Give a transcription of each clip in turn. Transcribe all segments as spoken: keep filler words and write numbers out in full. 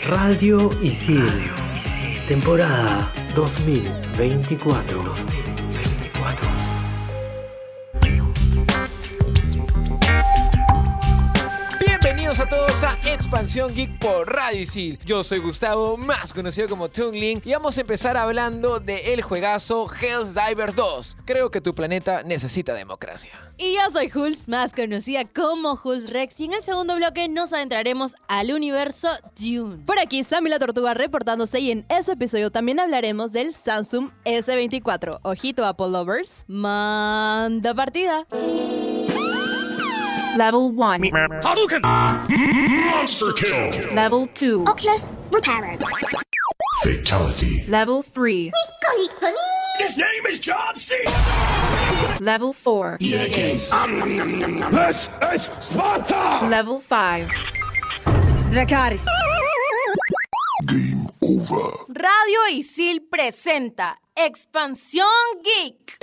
Radio Isil, temporada dos mil veinticuatro. Bienvenidos a todos a Expansión Geek por Radio Isil. Yo soy Gustavo, más conocido como Tungling, y vamos a empezar hablando del juegazo Helldivers dos. Creo que tu planeta necesita democracia. Y yo soy Hulz, más conocida como Hulz Rex, y en el segundo bloque nos adentraremos al universo Dune. Por aquí Sammy la Tortuga reportándose, y en este episodio también hablaremos del Samsung ese veinticuatro. Ojito Apple Lovers, manda partida. Level one. Hadouken! Monster kill! Level two. Oculus Reparo. Fatality. Level three. His name is John C. Level four. E A Games. Um, nom, nom, nom, nom. This is Sparta! Level five. Dracarys. Game over. Radio Isil presenta Expansión Geek.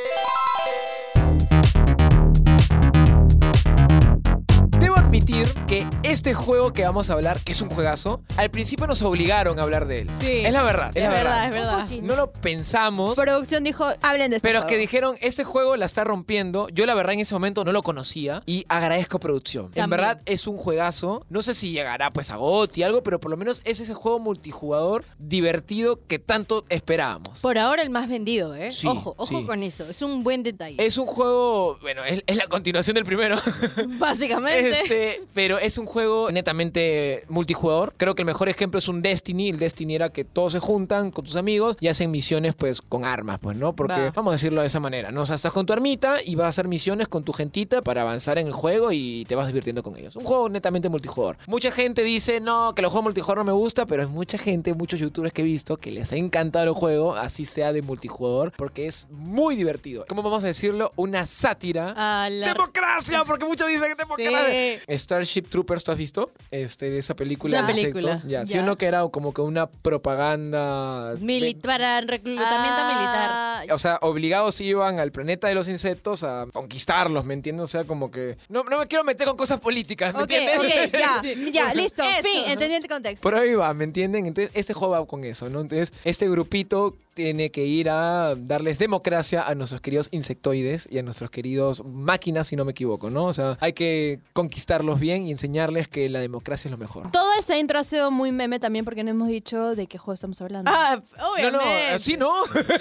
Debo admitir que este juego que vamos a hablar, que es un juegazo, al principio nos obligaron a hablar de él. Sí. Es la verdad, es, Es la verdad, verdad. es verdad. No lo pensamos, Producción dijo, hablen de este pero es juego. que dijeron, este juego la está rompiendo. Yo la verdad en ese momento no lo conocía y agradezco producción. En También. verdad es un juegazo. No sé si llegará pues a GOTY algo, pero por lo menos es ese juego multijugador divertido que tanto esperábamos. Por ahora el más vendido, ¿eh? Sí, ojo, ojo sí. con eso. Es un buen detalle. Es un juego, bueno, es, es la continuación del primero. Básicamente. Este, pero es un juego netamente multijugador. Creo que el mejor ejemplo es un Destiny. El Destiny era que todos se juntan con tus amigos y hacen misiones pues con armas, pues, ¿no? Porque Va. vamos a decirlo de esa manera, ¿no? O sea, estás con tu armita y vas a hacer misiones con tu gentita para avanzar en el juego y te vas divirtiendo con ellos. Un juego netamente multijugador. Mucha gente dice, no, que los juegos multijugador no me gusta, pero es mucha gente, muchos youtubers que he visto que les ha encantado el juego, así sea de multijugador, porque es muy divertido. ¿Cómo vamos a decirlo? Una sátira. A la... ¡Democracia! Porque muchos dicen que democracia. Sí. Starship Troopers, ¿tú has visto? Este, esa película La de película, insectos. Ya, sí, ya. uno que era como que una propaganda. Mili- para reclutamiento Ah, militar. O sea, obligados iban al planeta de los insectos a conquistarlos, ¿me entiendes? O sea, como que... No, no me quiero meter con cosas políticas, ¿me Ok, entiendes? ok, ya, ya, listo. Eso. Fin, entendí el contexto. Por ahí va, ¿me entienden? Entonces, este juego va con eso, ¿no? Entonces, este grupito tiene que ir a darles democracia a nuestros queridos insectoides y a nuestros queridos máquinas, si no me equivoco, ¿no? O sea, hay que conquistarlos bien y enseñarles que la democracia es lo mejor. Todo ese intro ha sido muy meme también porque no hemos dicho de qué juego estamos hablando. Ah, No, obviamente. no, así no.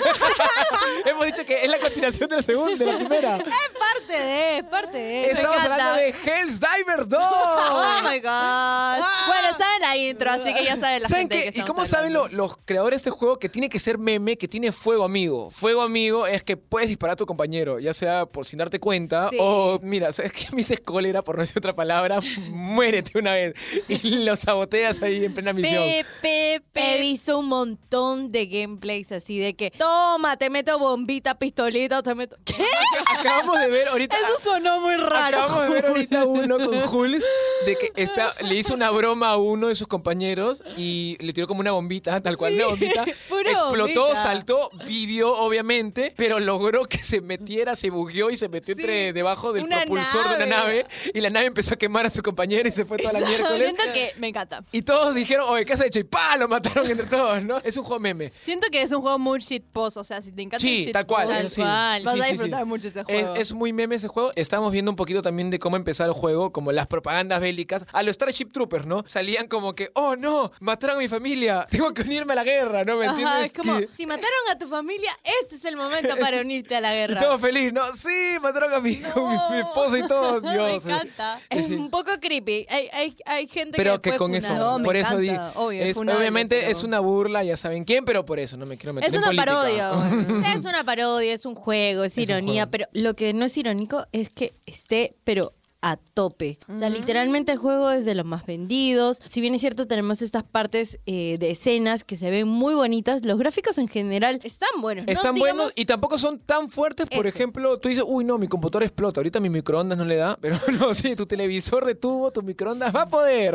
Hemos dicho que es la continuación de la segunda, de la primera. Parte de, es parte de. Estamos Me encanta. hablando de Helldivers dos. Oh my god. Bueno, está en la intro, así que ya saben la ¿Saben gente de qué? qué ¿Y estamos cómo saben hablando. lo- los creadores de este juego que tiene que ser meme, que tiene fuego amigo? Fuego amigo es que puedes disparar a tu compañero, ya sea por sin darte cuenta Sí. o, mira, ¿sabes qué? Me hice cólera, por no decir otra palabra, muérete una vez. Y lo saboteas ahí en plena misión. Pepe, he visto un montón de gameplays así de que toma, te meto bombita, pistolita, te meto. ¿Qué? Acabamos de ver ahorita... Eso sonó muy raro. Acabamos de ver ahorita uno con Jules de que está, le hizo una broma a uno de sus compañeros y le tiró como una bombita, tal cual, Sí, una bombita. pura Explotó, bombita. saltó, vivió obviamente, pero logró que se metiera, se bugueó y se metió Sí, entre debajo del una propulsor de una nave. nave y la nave empezó a quemar a su compañero y se fue toda la miércoles. Siento que me encanta. Y todos dijeron, oye, ¿qué has hecho? Y ¡pa! Lo mataron entre todos, ¿no? Es un juego meme. Siento que es un juego muy shitpost, o sea, si te encanta el Sí, shitpost, tal cual. Tal eso sí. cual. vas Sí, a sí, disfrutar sí. mucho este Es, juego. es muy meme ese juego. Estamos viendo un poquito también de cómo empezar el juego, como las propagandas bélicas. A los Starship Troopers, ¿no? Salían como que, oh no, mataron a mi familia, tengo que unirme a la guerra, ¿no? ¿Me Ajá, entiendes? es como, Que- si mataron a tu familia, este es el momento para unirte a la Y guerra. todo feliz, ¿no? Sí, mataron a mi hijo, mi, mi esposa y todo. Me Dios. encanta. Es Sí. un poco creepy. Hay, hay, hay gente Pero que que con puede eso, funar. No, me por eso di, encanta. Obvio, es, funable, obviamente pero- es una burla, ya saben quién, pero por eso no me quiero meter Es en una política. parodia, güey. Es una parodia, es un juego, es, un ironía, juego. pero lo que no es irónico es que esté, pero a tope. O sea, literalmente el juego es de los más vendidos. Si bien es cierto, tenemos estas partes eh, de escenas que se ven muy bonitas. Los gráficos en general están buenos. ¿no? Están Digamos, buenos y tampoco son tan fuertes. Por Eso. ejemplo, tú dices, uy, no, mi computadora explota. Ahorita mi microondas no le da. Pero no, sí, tu televisor de tubo, tu microondas va a poder.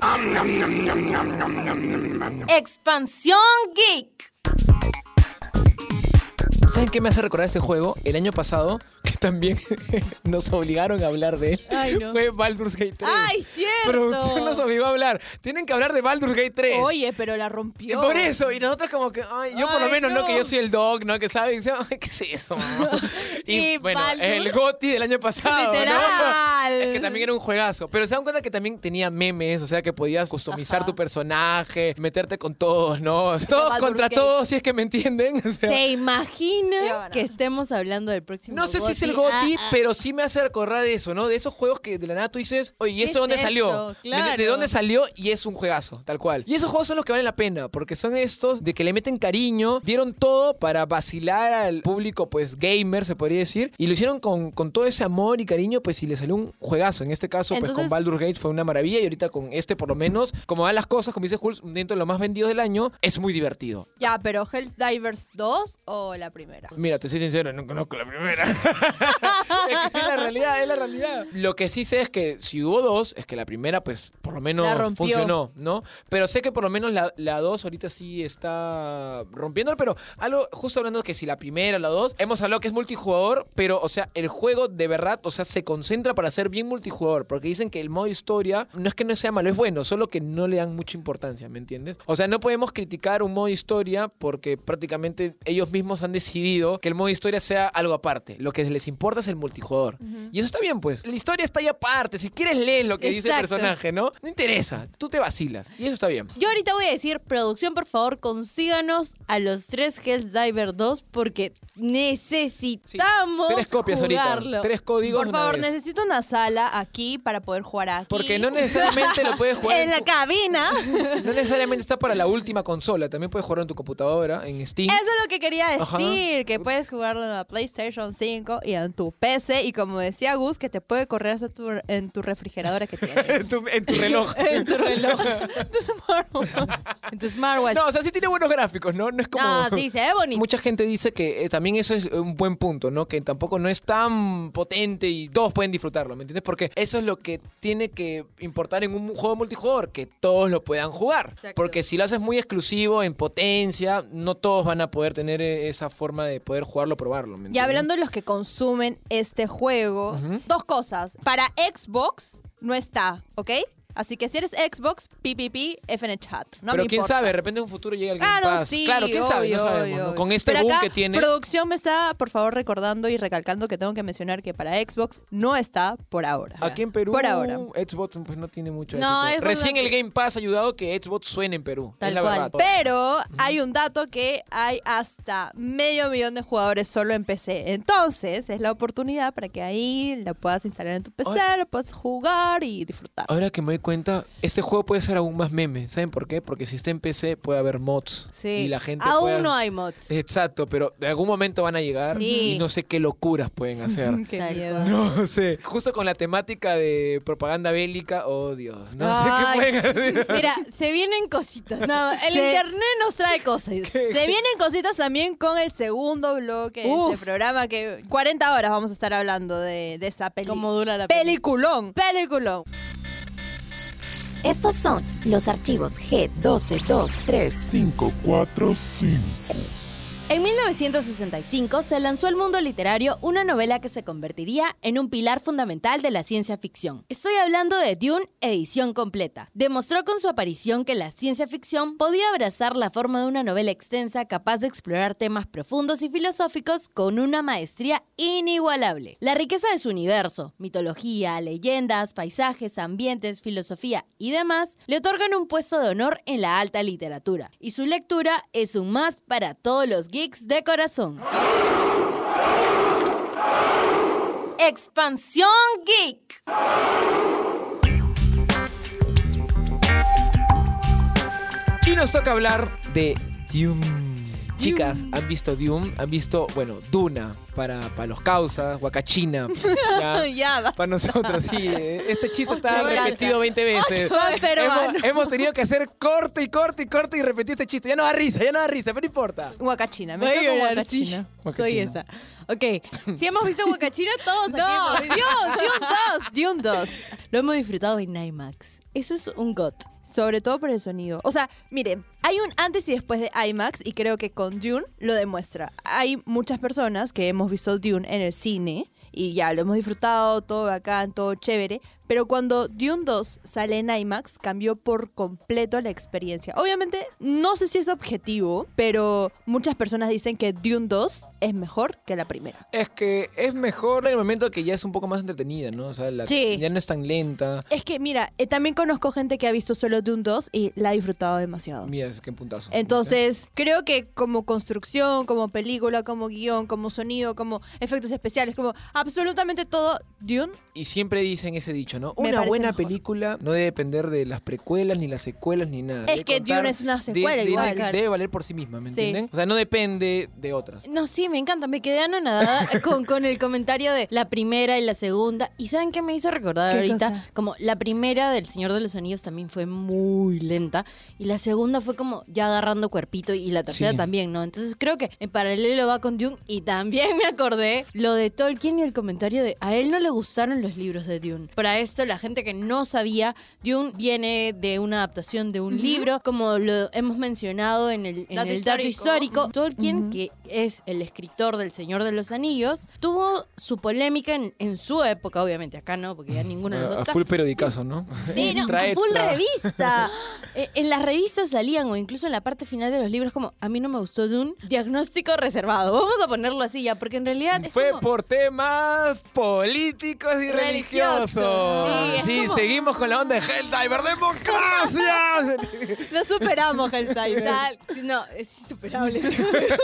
Expansión Geek. ¿Saben qué me hace recordar este juego? El año pasado, también nos obligaron a hablar de él Ay, no. fue Baldur's Gate tres. ¡Ay, cierto! Producción nos obligó a hablar. Tienen que hablar de Baldur's Gate tres. Oye, pero la rompió. Por eso, y nosotros como que, ay, yo por lo Ay, menos no. no. que yo soy el dog, ¿no? Que saben, dice, ay, ¿qué es eso? y, Y bueno, Baldur- el GOTY del año pasado, ¿no? Literal. Es que también era un juegazo. Pero se dan cuenta que también tenía memes, o sea, que podías customizar Ajá. tu personaje, meterte con todos, ¿no? Todos Baldur's contra Gate. todos, si es que me entienden. O sea, ¿Se Iba a imagina ganar. que estemos hablando del próximo no sé si es el GOTY? GOTY, Ah, ah. pero sí me hace recordar de eso, ¿no? De esos juegos que de la nada tú dices, oye, ¿y ¿Qué eso es dónde esto? salió? ¿Me entiendes? ¿De Claro. dónde salió? Y es un juegazo, tal cual. Y esos juegos son los que valen la pena, porque son estos de que le meten cariño, dieron todo para vacilar al público, pues, gamer, se podría decir, y lo hicieron con, con todo ese amor y cariño, pues, y le salió un juegazo. En este caso, pues, Entonces- con Baldur's Gate fue una maravilla, y ahorita con este, por lo menos, como van las cosas, como dice Jules, dentro de los más vendidos del año, es muy divertido. Ya, pero Helldivers dos o la primera. Mira, te soy sincero, no conozco la primera. es que es la realidad, es la realidad. Lo que sí sé es que si hubo dos, es que la primera, pues, por lo menos La rompió. funcionó, ¿no? Pero sé que por lo menos la, la dos ahorita sí está rompiendo, pero algo, justo hablando de que si la primera, la dos, hemos hablado que es multijugador, pero, o sea, el juego de verdad, o sea, se concentra para ser bien multijugador, porque dicen que el modo historia no es que no sea malo, es bueno, solo que no le dan mucha importancia, ¿me entiendes? O sea, no podemos criticar un modo historia porque prácticamente ellos mismos han decidido que el modo historia sea algo aparte. Lo que les importa es el multijugador. Y eso está bien, pues. La historia está ahí aparte. Si quieres leer lo que dice el Exacto. personaje, ¿no? No interesa. Tú te vacilas. Y eso está bien. Yo ahorita voy a decir, producción, por favor, consíganos a los tres Helldivers dos porque necesitamos Tres copias jugarlo. ahorita. Tres códigos. Por de una favor, vez. necesito una sala aquí para poder jugar aquí. Porque no necesariamente lo puedes jugar En la tu- cabina. No necesariamente está para la última consola. También puedes jugar en tu computadora, en Steam. Eso es lo que quería Ajá. decir, que puedes jugarlo en la PlayStation cinco y en tu P C y como decía Gus, que te puede correr hasta tu, en tu refrigeradora que en, tienes. tu, en tu reloj. en tu reloj. tu smartwatch. En tu smartwatch. No, o sea, sí tiene buenos gráficos, ¿no? No es como... No, sí, se ve bonito. Mucha gente dice que eh, también eso es un buen punto, ¿no? Que tampoco no es tan potente y todos pueden disfrutarlo, ¿me entiendes? Porque eso es lo que tiene que importar en un juego multijugador, que todos lo puedan jugar. Exacto. Porque si lo haces muy exclusivo, en potencia, no todos van a poder tener eh, esa forma de poder jugarlo, probarlo, ¿me Y entiendes? hablando de los que consumen este juego, dos cosas. Para Xbox no está, ¿ok? Así que si eres Xbox, P P P, F en el chat. No Pero me quién importa. sabe, de repente en un futuro llega el Game Claro, Pass. sí, claro, quién sabe, no obvio, sabemos, obvio, ¿no? obvio. Con este Pero boom acá, que tiene... producción me está, por favor, recordando y recalcando que tengo que mencionar que para Xbox no está por ahora. Aquí en Perú, Por ahora. Xbox pues no tiene mucho No, éxito. es Recién verdad el Game Pass ha ayudado a que Xbox suene en Perú. Tal es la cual. verdad. Pero hay un dato que hay hasta medio millón de jugadores solo en P C. Entonces, es la oportunidad para que ahí lo puedas instalar en tu P C, Ay. lo puedas jugar y disfrutar. Ahora que me doy cuenta, este juego puede ser aún más meme. ¿Saben por qué? Porque si está en P C puede haber mods. Sí. Y la gente Aún puede- no hay mods. Exacto, pero de algún momento van a llegar Sí. y no sé qué locuras pueden hacer. Qué Tal miedo. cual. No sé. Justo con la temática de propaganda bélica, oh Dios. No sé Ay, qué pueden hacer. Mira, se vienen cositas. No, el Se- internet nos trae cosas. Se vienen cositas también con el segundo bloque de Uf. este programa que cuarenta horas vamos a estar hablando de, de esa película. Como dura la peli. Peliculón, peliculón. Estos son los archivos G doce veintitrés. cinco cuatro cinco. En mil novecientos sesenta y cinco se lanzó al mundo literario una novela que se convertiría en un pilar fundamental de la ciencia ficción. Estoy hablando de Dune, edición completa. Demostró con su aparición que la ciencia ficción podía abrazar la forma de una novela extensa capaz de explorar temas profundos y filosóficos con una maestría inigualable. La riqueza de su universo, mitología, leyendas, paisajes, ambientes, filosofía y demás le otorgan un puesto de honor en la alta literatura. Y su lectura es un must para todos los geeks de corazón. Expansión Geek. Y nos toca hablar de Dune. Chicas, ¿han visto Dune? ¿Han visto, bueno, Duna para, para los causas, Huacachina? Ya, Ya, basta. para nosotros, sí. eh, Este chiste está Ocho repetido veinte veces. Ocho peruano. Hemos, hemos tenido que hacer corte y corte y corte y repetir este chiste. Ya no da risa, ya no da risa, pero no importa. Huacachina, me Voy a quedo con llorar, sí. Huacachina. Soy Huacachina. esa. Ok, si hemos visto Huacachina, todos No, aquí hemos visto. Dune, Dune dos, Dune dos. Lo hemos disfrutado en IMAX. Eso es un got. Sobre todo por el sonido. O sea, miren, hay un antes y después de IMAX y creo que con Dune lo demuestra. Hay muchas personas que hemos visto Dune en el cine y ya lo hemos disfrutado, todo bacán, todo chévere. Pero cuando Dune dos sale en IMAX, cambió por completo la experiencia. Obviamente, no sé si es objetivo, pero muchas personas dicen que Dune dos es mejor que la primera. Es que es mejor en el momento que ya es un poco más entretenida, ¿no? O sea, la, Sí. ya no es tan lenta. Es que, mira, eh, también conozco gente que ha visto solo Dune dos y la ha disfrutado demasiado. Mira, es que puntazo. Entonces, creo que como construcción, como película, como guión, como sonido, como efectos especiales, como absolutamente todo, Dune. Y siempre dicen ese dicho, ¿no? Me Una parece buena mejor. película no debe depender de las precuelas, ni las secuelas, ni nada. Es Debe que contar- Dune es una secuela de- igual, Debe, claro. debe valer por sí misma, ¿me Sí. entienden? O sea, no depende de otras. No, sí, me encanta. Me quedé anonadada con, con el comentario de la primera y la segunda. ¿Y saben qué me hizo recordar ¿Qué ahorita? cosa? Como la primera del Señor de los Anillos también fue muy lenta. Y la segunda fue como ya agarrando cuerpito. Y la tercera Sí. también, ¿no? Entonces creo que en paralelo va con Dune. Y también me acordé lo de Tolkien y el comentario de a él no le gustaron los libros de Dune. Para esto, la gente que no sabía, Dune viene de una adaptación de un libro, como lo hemos mencionado en el, en Dato el dato histórico. histórico. Tolkien, que es el escritor del Señor de los Anillos, tuvo su polémica en, en su época, obviamente. Acá no, porque ya ninguno de los A dos está. full periodicazo, ¿no? Sí, no, Extra, full extra. revista. Eh, en las revistas salían, o incluso en la parte final de los libros, como a mí no me gustó Dune, diagnóstico reservado. Vamos a ponerlo así ya, porque en realidad es Fue como- por temas políticos y religiosos. Religiosos. Sí, es Sí, como- seguimos con la onda de Helldiver. ¡Democracia! Lo superamos, Helldiver. Tal, sí, no, es insuperable. es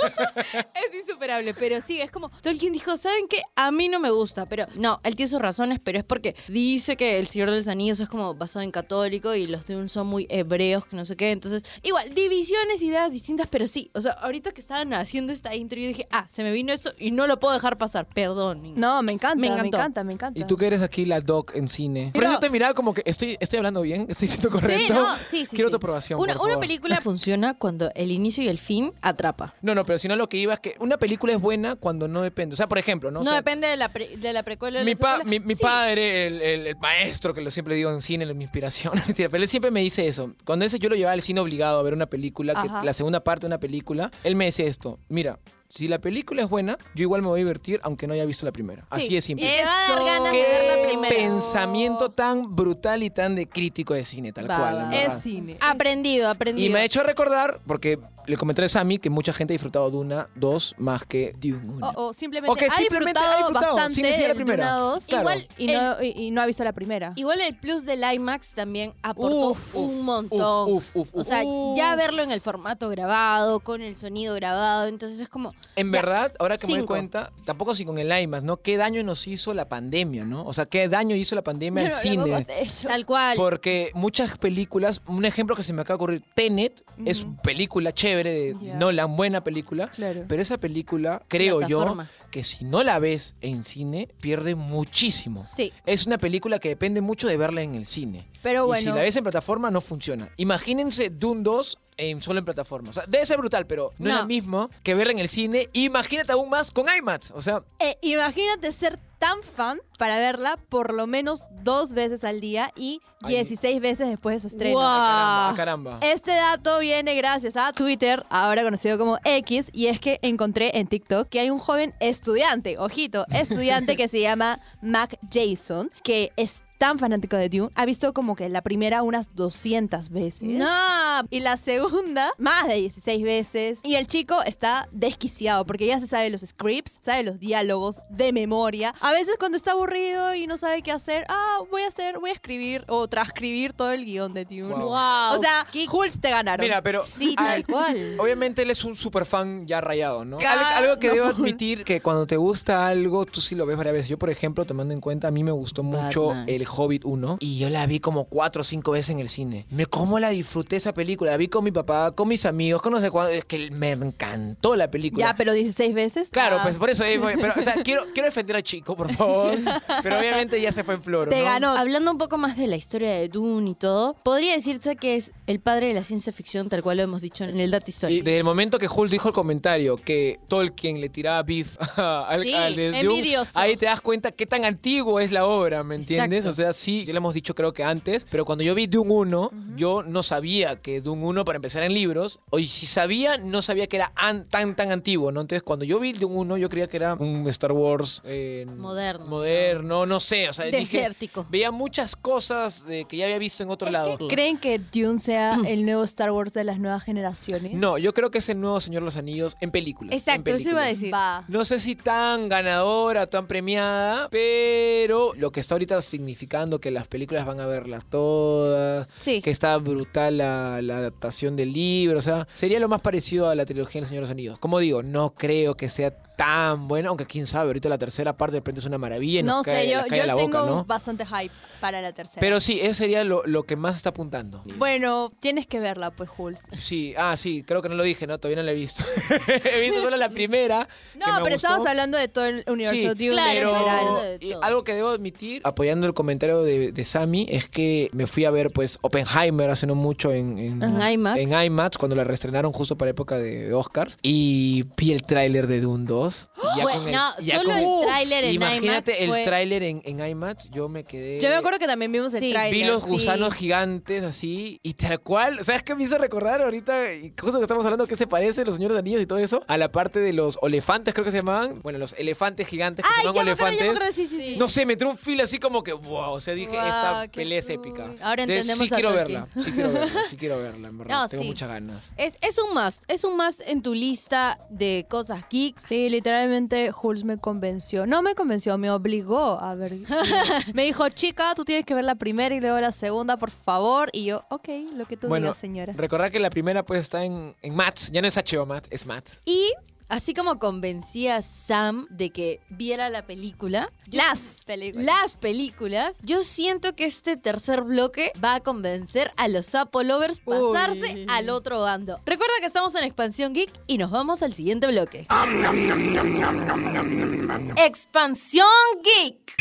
insuperable, pero sí, es como Tolkien dijo, ¿saben qué? A mí no me gusta, pero no, él tiene sus razones, pero es porque dice que el Señor de los Anillos es como basado en católico y los Dune son muy hebreos, que no sé qué, entonces, igual, divisiones, ideas distintas, pero sí, o sea, ahorita que estaban haciendo esta intro, yo dije, ah, se me vino esto y no lo puedo dejar pasar, perdón. No, me encanta, Me me, encantó. encanta, me encanta. Y tú que eres aquí la doc en cine. Por Pero- eso te miraba como que estoy, estoy hablando bien, estoy siendo correcto. Sí, no, sí, sí. Quiero sí. tu aprobación, Una, por una favor. película funciona cuando el inicio y el fin atrapa. No, no, pero si no lo que iba es que una película es buena cuando no depende. O sea, por ejemplo, ¿no? O No sea, depende de la, pre- de la precuela o de Mi, la pa- secuela. mi, mi Sí. padre, el, el- el maestro, que lo siempre digo en cine, mi inspiración, mentira, pero él siempre me dice eso. Cuando ese yo lo llevaba al cine obligado a ver una película, que, Ajá. la segunda parte de una película, él me decía esto, mira, si la película es buena, yo igual me voy a divertir aunque no haya visto la primera. Así de Y simple. te va a dar Eso. ganas de Qué ver la primera. pensamiento tan brutal y tan de crítico de cine, tal Va, cual. va. en verdad. Es cine. Aprendido, aprendido. Y me ha hecho recordar, porque le comenté a Sammy que mucha gente ha disfrutado Duna dos más que Dune uno. O, o simplemente O que ha simplemente disfrutado, ha disfrutado, bastante sin necesidad de la el primera. Duna dos, Claro. igual, y, no, y, y no ha visto la primera. Igual el plus del IMAX también aportó Uf, un uf, montón. uf, uf, uf, o sea, uf. ya verlo en el formato grabado, con el sonido grabado, entonces es como... En ya, verdad, ahora que me doy cinco. cuenta, tampoco si con el IMAX, ¿no? ¿Qué daño nos hizo la pandemia, no? O sea, ¿qué daño hizo la pandemia al Pero cine? hablamos de eso. Tal cual. Porque muchas películas, un ejemplo que se me acaba de ocurrir, Tenet, es película chévere de Ya. Nolan, buena película, Claro. pero esa película, creo yo, Plataforma. que si no la ves en cine, pierde muchísimo. Sí. Es una película que depende mucho de verla en el cine. Pero Y bueno. si la ves en plataforma, no funciona. Imagínense Dune dos en, solo en plataforma. O sea, debe ser brutal, pero no, No. es lo mismo que verla en el cine. Imagínate aún más con IMAX. O sea, Eh, imagínate ser tan fan para verla por lo menos dos veces al día y Ay. dieciséis veces después de su estreno. Guau. caramba, Ah. caramba. Este dato viene gracias a Twitter, ahora conocido como X, y es que encontré en TikTok que hay un joven estudiante, ojito, estudiante que se llama Mac Jason, que es tan fanático de Dune, ha visto como que la primera unas doscientas veces. No, Y la segunda, más de dieciséis veces. Y el chico está desquiciado porque ya se sabe los scripts, sabe los diálogos de memoria. A veces cuando está aburrido y no sabe qué hacer, ah, voy a hacer, voy a escribir o transcribir todo el guión de Dune. Wow. wow. O sea, qué- Jules te ganaron. Mira, pero Sí, ah, tal cual. obviamente él es un super fan ya rayado, ¿no? Claro, Algo, algo que no. debo admitir que cuando te gusta algo, tú sí lo ves varias veces. Yo, por ejemplo, tomando en cuenta, a mí me gustó mucho Batman. El Hobbit uno y yo la vi como cuatro o cinco veces en el cine. Me cómo la disfruté esa película. La vi con mi papá, con mis amigos, con no sé cuándo. Es que me encantó la película. Ya, pero dieciséis veces. Claro, Ah. pues por eso, eh, voy- pero, o sea, quiero, quiero defender al chico, por favor. Pero obviamente ya se fue en flor. Te ¿no? ganó. Hablando un poco más de la historia de Dune y todo, podría decirse que es el padre de la ciencia ficción, tal cual lo hemos dicho en el dato Y histórico. desde el momento que Hulk dijo el comentario que Tolkien le tiraba beef al, Sí, al de Dune, envidioso. ahí te das cuenta qué tan antiguo es la obra, ¿me entiendes? Exacto. O sea, sí, ya lo hemos dicho creo que antes, pero cuando yo vi Dune uno, uh-huh. yo no sabía que Dune uno, para empezar en libros, o si sabía, no sabía que era an, tan, tan antiguo, ¿no? Entonces, cuando yo vi Dune uno, yo creía que era un Star Wars... Eh, moderno. Moderno, no sé, o sea, desértico. Dije, veía muchas cosas eh, que ya había visto en otro ¿Es lado. que ¿Creen que Dune sea el nuevo Star Wars de las nuevas generaciones? No, yo creo que es el nuevo Señor de los Anillos en películas. Exacto, en películas. eso iba a decir. Va. No sé si tan ganadora, tan premiada, pero lo que está ahorita significando que las películas van a verlas todas, Sí. que está brutal la, la adaptación del libro, o sea, sería lo más parecido a la trilogía del Señor de los Anillos. Como digo, no creo que sea tan buena, aunque quién sabe, ahorita la tercera parte de repente es una maravilla y No nos sé, cae, yo, nos cae yo a la tengo boca, ¿no? bastante hype para la tercera. Pero sí, ese sería lo, lo que más está apuntando. Bueno, tienes que verla, pues, Jules. Sí, ah, sí, creo que no lo dije, ¿no? Todavía no la he visto. He visto solo la primera. No, que me pero gustó. estamos hablando de todo el universo Sí, Dune claro, en pero general. de y todo. algo que debo admitir, apoyando el comentario de, de Sammy, es que me fui a ver pues Oppenheimer hace no mucho en, en, En IMAX. en IMAX, cuando la reestrenaron justo para época de, de Oscars, y vi el tráiler de Dune dos. y ya Fue- con el- no, ya solo con el tráiler en Imagínate IMAX fue- el tráiler en, en IMAX, yo me quedé... Yo me acuerdo que también vimos el Sí. tráiler. Vi los sí. gusanos gigantes así, y tal cual, ¿sabes qué me hizo recordar ahorita? Y justo que estamos hablando, ¿qué se parece los señores de anillos y todo eso? A la parte de los elefantes, creo que se llamaban. Bueno, los elefantes gigantes que se Ay, llaman ya me acuerdo, elefantes. ya me acuerdo, sí, sí, sí. No sé, me entró un feel así como que, wow, o sea, dije, Guau, esta qué pelea es cool. épica. Ahora Entonces, entendemos sí a quiero Tolkien. verla, sí quiero verla, sí quiero verla, en verdad. No, Tengo sí. muchas ganas. Es, es un más, es un más en tu lista de cosas geeks. Sí, literalmente Jules me convenció. No me convenció, me obligó a ver. Me dijo, chica, tú tienes que ver la primera y luego la segunda, por favor. Y yo, ok, lo que tú Bueno, digas, señora. recordar que la primera pues está en, en Max, ya no es H B O Max, es Max. Y así como convencí a Sam de que viera la película, yo Las películas. las películas, yo siento que este tercer bloque va a convencer a los Apple lovers pasarse Uy. al otro bando. Recuerda que estamos en Expansión Geek y nos vamos al siguiente bloque. Expansión Geek.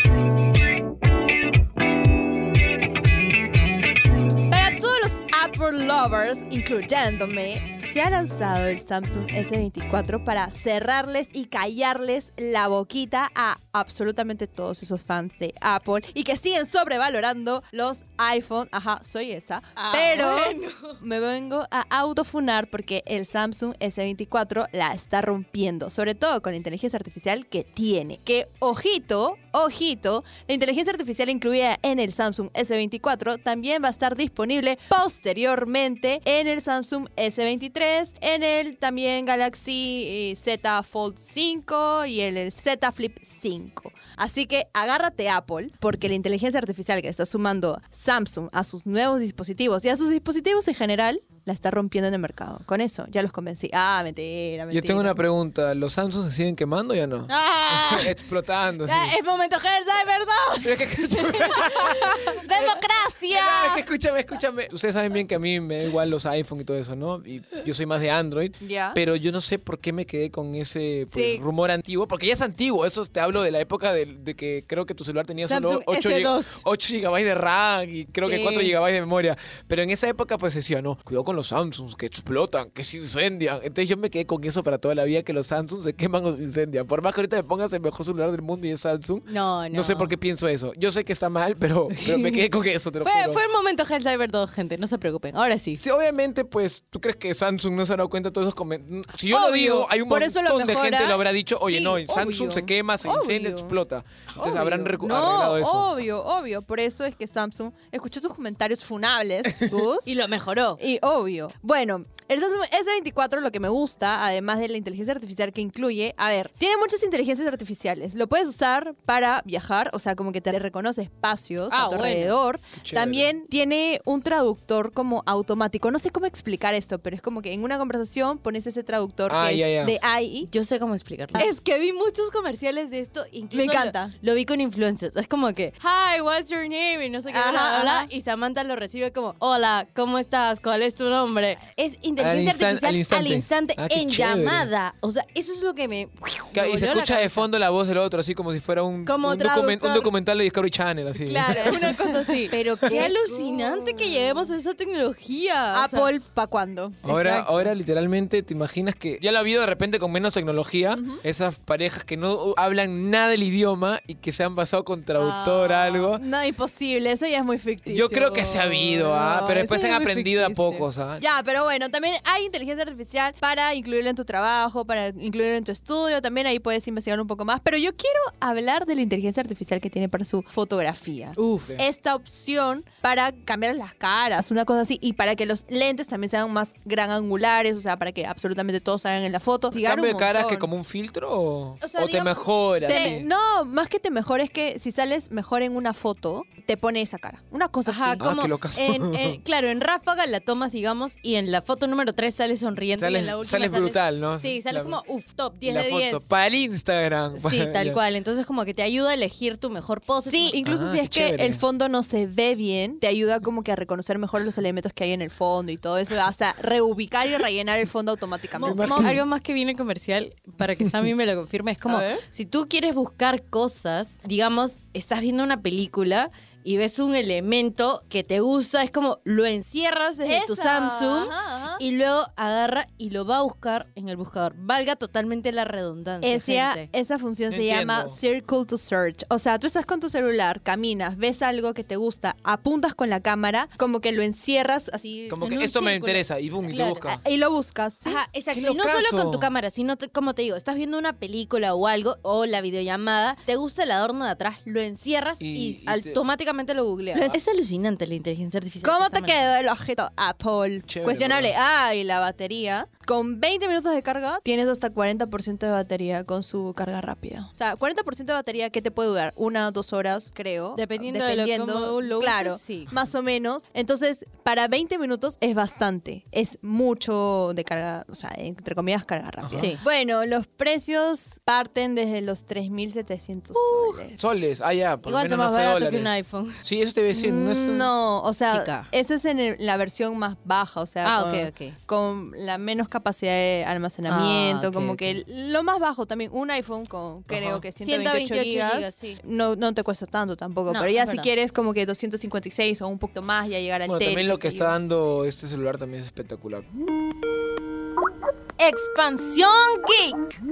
Para todos los Apple lovers, incluyéndome, se ha lanzado el Samsung ese veinticuatro para cerrarles y callarles la boquita a absolutamente todos esos fans de Apple y que siguen sobrevalorando los iPhone. Ajá, soy esa. pero me vengo a autofunar porque el Samsung ese veinticuatro la está rompiendo, sobre todo con la inteligencia artificial que tiene. Que, ojito, ojito, la inteligencia artificial incluida en el Samsung ese veinticuatro también va a estar disponible posteriormente en el Samsung ese veintitrés, en el también Galaxy eh, Z Fold cinco y en el Z Flip cinco. Así que agárrate, Apple, porque la inteligencia artificial que está sumando Samsung a sus nuevos dispositivos y a sus dispositivos en general la está rompiendo en el mercado. Con eso ya los convencí. Ah, mentira, mentira. Yo tengo una pregunta, ¿los Samsung se siguen quemando o ya no? ¡Ah! Explotando. Ya, así. es momento Hellside, ¿verdad? Pero es que escúchame. ¡Democracia! No, es que escúchame, escúchame. Ustedes saben bien que a mí me da igual los iPhone y todo eso, ¿no? Y yo soy más de Android. Ya. Pero yo no sé por qué me quedé con ese pues, Sí. rumor antiguo. Porque ya es antiguo. Eso te hablo de la época de, de que creo que tu celular tenía solo Samsung ocho, ese dos. gigabytes de RAM y creo que Sí. cuatro gigabytes de memoria. Pero en esa época pues decía, no, cuidado con los Samsungs que explotan, que se incendian. Entonces yo me quedé con eso para toda la vida, que los Samsung se queman o se incendian. Por más que ahorita me pongas el mejor celular del mundo y es Samsung, No, no. no sé por qué pienso eso. Yo sé que está mal, pero, pero me quedé con eso, te lo Fue, juro. fue el momento Helldiver dos, gente, no se preocupen. Ahora sí. Sí, obviamente, pues, ¿tú crees que Samsung no se ha dado cuenta de todos esos comentarios? Si yo lo Obvio, digo, hay un por eso lo montón de mejora. gente lo habrá dicho, oye, Sí, no, Samsung obvio, se quema, se obvio. incendia, explota. Entonces Obvio. habrán recu- no, arreglado eso. obvio, obvio. Por eso es que Samsung escuchó tus comentarios funables, Gus. Y lo mejoró. Y obvio. Bueno, el Samsung ese veinticuatro lo que me gusta, además de la inteligencia artificial que incluye, a ver, tiene muchas inteligencias artificiales. Lo puedes usar para viajar, o sea, como que te reconoce espacios Ah, a tu bueno. alrededor. chévere. También tiene un traductor como automático. No sé cómo explicar esto, pero es como que en una conversación pones ese traductor Ah, que ya, es ya. de A I. Yo sé cómo explicarlo. Es que vi muchos comerciales de esto, incluso Me encanta. Lo, lo vi con influencers. Es como que, hi, what's your name? Y no sé qué, Ajá, bla, bla, bla. ajá. Y Samantha lo recibe como, hola, ¿cómo estás? ¿Cuál es tu nombre? Es Ajá, inteligencia instan- artificial al instante. al instante Ah, qué en chévere. llamada. O sea, eso es lo que me. Claro, me y se voló la escucha de cabeza. fondo la voz del otro, así como si fuera un, Como un, documen- traductor. un documental de Discovery Channel, así. Claro, una cosa así. Pero qué alucinante que lleguemos a esa tecnología. O sea, Apple, ¿pa' cuándo? Ahora, Exacto. ahora literalmente te imaginas que ya lo ha habido de repente con menos tecnología, esas parejas que no hablan nada el idioma y que se han pasado con traductor Ah, algo. No, imposible, eso ya es muy ficticio. Yo creo que se ha habido, ¿ah? No, Pero eso después ya han es muy aprendido a ficticio. pocos, ¿ah? Ya, pero bueno, también hay inteligencia artificial para incluirla en tu trabajo, para incluirla en tu estudio, también ahí puedes investigar un poco más. Pero yo quiero hablar de la inteligencia artificial que tiene para su fotografía. Uf. Esta opción para cambiar las caras, una cosa así, y para que los lentes también sean más gran angulares, o sea, para que absolutamente todos salgan en la foto. Llegar ¿Cambio un de caras que montón. como un filtro o, O sea, o te digamos, mejora? Te- así? No, más que te mejores que si sales mejor en una foto, te pone esa cara. Una cosa Ajá, así. Ah, como qué locazo. en, en- claro, en ráfaga la tomas, digamos, y en la foto número tres sales sonriente. Sales- y en la última sales brutal, ¿no? Sí, sales La- como, uff, top, diez La de diez. foto para el Instagram. Sí, tal Ya. cual. Entonces como que te ayuda a elegir tu mejor pose. Sí, tu- incluso Ah, si qué es que chévere. el fondo no se ve bien, te ayuda como que a reconocer mejor los elementos que hay en el fondo y todo eso, hasta reubicar y rellenar el fondo Mo- automáticamente. mo- algo más que viene comercial, para que Sammy me lo confirme, es como, A ver. si tú quieres buscar cosas, digamos, estás viendo una película y ves un elemento que te gusta, es como, lo encierras desde tu Esa, Samsung ajá, ajá. y luego agarra y lo va a buscar en el buscador. Valga totalmente la redundancia, Esa, gente. esa función No se llama entiendo. Circle to Search. O sea, tú estás con tu celular, caminas, ves algo que te gusta, apuntas con la cámara, como que lo encierras así Como En que un esto me círculo. interesa y boom, y te Claro. busca. y lo buscas. ¿sí? Ajá, exacto. ¡Qué Y no solo locazo! con tu cámara, sino, te- como te digo, estás viendo una película o algo, o la videollamada, te gusta el adorno de atrás, lo encierras y, Y- y te- automáticamente lo googleas. Es alucinante la inteligencia artificial. ¿Cómo que te está quedó el objeto Apple? Chévere, Cuestionable. ¿verdad? Ah, y la batería. Con veinte minutos de carga, tienes hasta cuarenta por ciento de batería con su carga rápida. O sea, cuarenta por ciento de batería, ¿qué te puede durar? Una, dos horas, creo. Dependiendo de lo- cómo lo uses, claro, sí. más o menos. Entonces, para veinte minutos es bastante. Es mucho de carga, o sea, entre comillas, carga rápida. Sí. Bueno, los precios parten desde los tres mil setecientos soles. Soles, ah, ya. Por lo Igual está menos más no fue barato dólares. que un iPhone. Sí, eso te voy a decir. No, es un- No, o sea, Chica. esa es en el- la versión más baja, o sea, Ah, con, ok, ok. con la menos capacidad de almacenamiento, Ah, ok, como ok. que el- lo más bajo también, un iPhone con creo Ajá. que ciento veintiocho gigas, gigas, sí. no, no te cuesta tanto tampoco, No, pero ya es si verdad. quieres como que doscientos cincuenta y seis o un poquito más, ya llegar al Bueno, tel, también lo qué que sé está yo. dando este celular también es espectacular. Expansión Geek.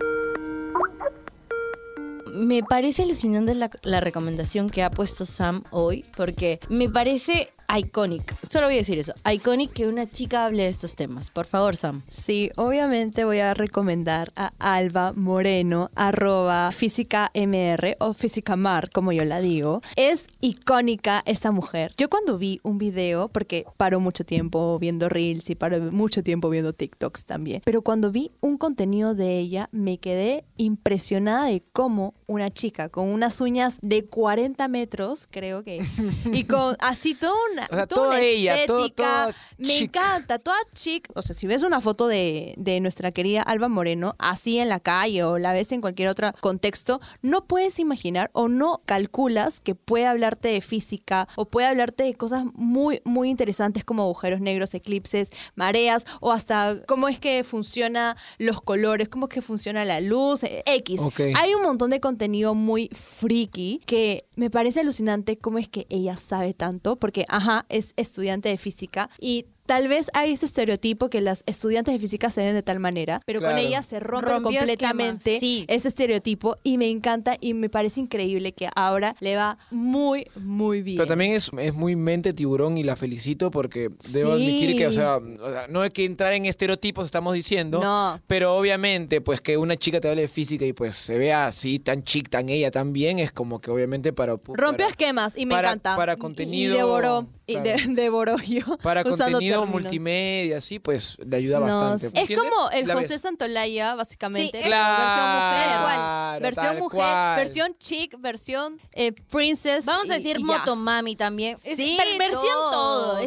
Me parece alucinante la, la recomendación que ha puesto Sam hoy, porque me parece iconic. Solo voy a decir eso. Iconic que una chica hable de estos temas. Por favor, Sam. Sí, obviamente voy a recomendar a Alba Moreno, arroba física M R o física Mar, como yo la digo. Es icónica esta mujer. Yo cuando vi un video, porque paro mucho tiempo viendo Reels y paro mucho tiempo viendo TikToks también, pero cuando vi un contenido de ella, me quedé impresionada de cómo una chica con unas uñas de cuarenta metros, creo que, y con así toda una, O sea, toda toda una ella, todo- estética. toda Me chic. encanta, toda chic. O sea, si ves una foto de, de nuestra querida Alba Moreno así en la calle o la ves en cualquier otro contexto, no puedes imaginar o no calculas que puede hablarte de física o puede hablarte de cosas muy, muy interesantes como agujeros negros, eclipses, mareas o hasta cómo es que funciona los colores, cómo es que funciona la luz, eh, X. Ok. Hay un montón de contenido muy freaky que me parece alucinante cómo es que ella sabe tanto, porque, ajá, es estudiante de física y tal vez hay ese estereotipo que las estudiantes de física se ven de tal manera, pero Claro. con ella se rompe Rompió completamente esquemas, sí. ese estereotipo y me encanta y me parece increíble que ahora le va muy, muy bien. Pero también es, es muy mente tiburón y la felicito porque debo Sí. admitir que, o sea, o sea, no hay que entrar en estereotipos, estamos diciendo. No. Pero obviamente, pues que una chica te hable de física y pues se vea así, tan chic, tan ella también, es como que obviamente para... Rompió para- esquemas y me para- encanta. para Y- contenido, Y devoró, y claro. de- devoró yo. Para usando contenido términos. multimedia, sí, pues le ayuda No, bastante. Es ¿Entiendes? como el La ves. José Santolaya, básicamente. Sí, Eso, Claro, versión tal mujer. Versión mujer, cual. versión chic, versión eh, princess. Vamos a y- decir y ya. Motomami también. Es Sí, per- versión todo, todo. Es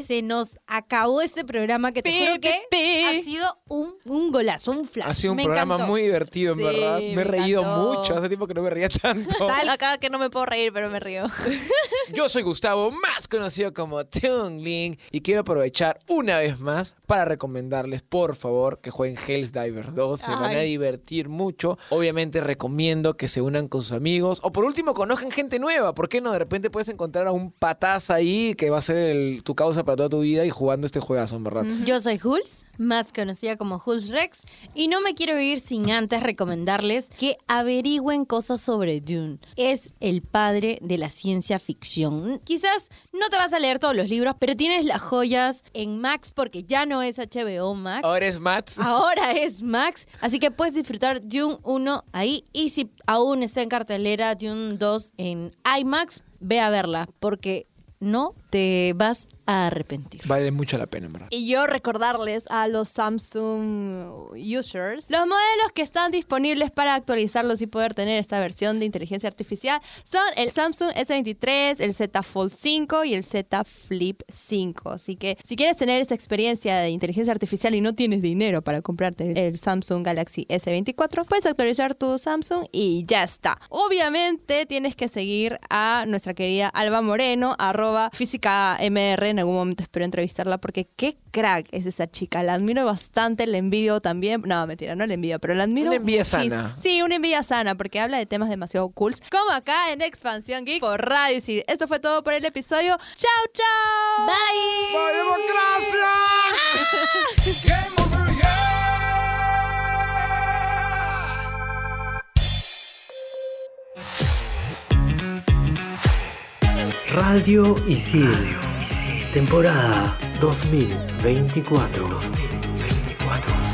se nos acabó este programa que te Pi, juro que pi, pi. ha sido un, un golazo, un flash. Ha sido un Me programa encantó. muy divertido, en Sí, verdad. Me he me reído encantó. mucho. Hace tiempo que no me reía tanto. Tal acá que no me puedo reír, pero me río. Yo soy Gustavo, más conocido como Toonling, y quiero aprovechar una vez más para recomendarles, por favor, que jueguen Helldivers dos. Se van a Ay. divertir mucho. Obviamente recomiendo que se unan con sus amigos, o por último conozcan gente nueva. ¿Por qué no? De repente puedes encontrar a un pataza ahí que va a ser el- tu causa para toda tu vida y jugando este juegazo, en verdad. Yo soy Jules, más conocida como Jules Rex, y no me quiero ir sin antes recomendarles que averigüen cosas sobre Dune. Es el padre de la ciencia ficción. Quizás no te vas a leer todos los libros, pero tienes las joyas en Max porque ya no es H B O Max. Ahora es Mats. Ahora es Max, así que puedes disfrutar Dune uno ahí, y si aún está en cartelera Dune dos en IMAX, ve a verla porque no te vas a arrepentir. Vale mucho la pena, en verdad. Y yo recordarles a los Samsung users los modelos que están disponibles para actualizarlos y poder tener esta versión de inteligencia artificial son el Samsung S veintitrés, el Z Fold cinco y el Z Flip cinco. Así que si quieres tener esa experiencia de inteligencia artificial y no tienes dinero para comprarte el Samsung Galaxy S veinticuatro, puedes actualizar tu Samsung y ya está. Obviamente tienes que seguir a nuestra querida Alba Moreno, arroba física M R. En algún momento espero entrevistarla porque qué crack es esa chica. La admiro bastante, la envidio también. No, mentira, no la envidio, pero la admiro Una envidia muchis- sana. Sí, una envidia sana porque habla de temas demasiado cool. Como acá en Expansión Geek por Radio Isil. Esto fue todo por el episodio. ¡Chao, chao! Bye. ¡Bye, democracia! Radio Isil. Temporada dos mil veinticuatro.